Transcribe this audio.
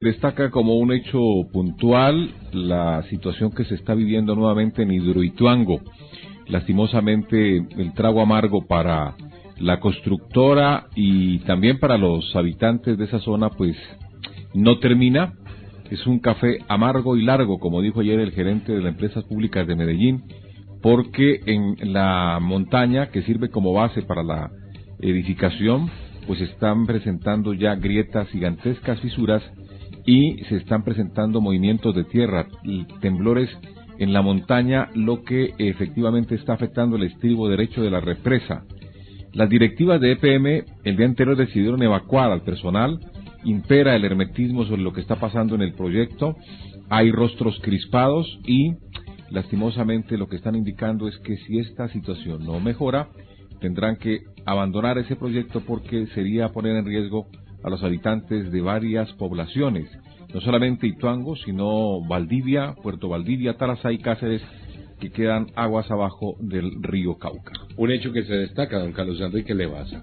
destaca como un hecho puntual la situación que se está viviendo nuevamente en Hidroituango. Lastimosamente, el trago amargo para la constructora y también para los habitantes de esa zona, pues no termina. Es un café amargo y largo, como dijo ayer el gerente de las empresas públicas de Medellín, porque en la montaña que sirve como base para la edificación, pues están presentando ya grietas gigantescas, fisuras, y se están presentando movimientos de tierra y temblores en la montaña, lo que efectivamente está afectando el estribo derecho de la represa. Las directivas de EPM el día anterior decidieron evacuar al personal, impera el hermetismo sobre lo que está pasando en el proyecto, hay rostros crispados y lastimosamente lo que están indicando es que si esta situación no mejora, tendrán que abandonar ese proyecto porque sería poner en riesgo a los habitantes de varias poblaciones, no solamente Ituango, sino Valdivia, Puerto Valdivia, Tarazá y Cáceres, que quedan aguas abajo del río Cauca. Un hecho que se destaca, don Carlos Enrique Levasa.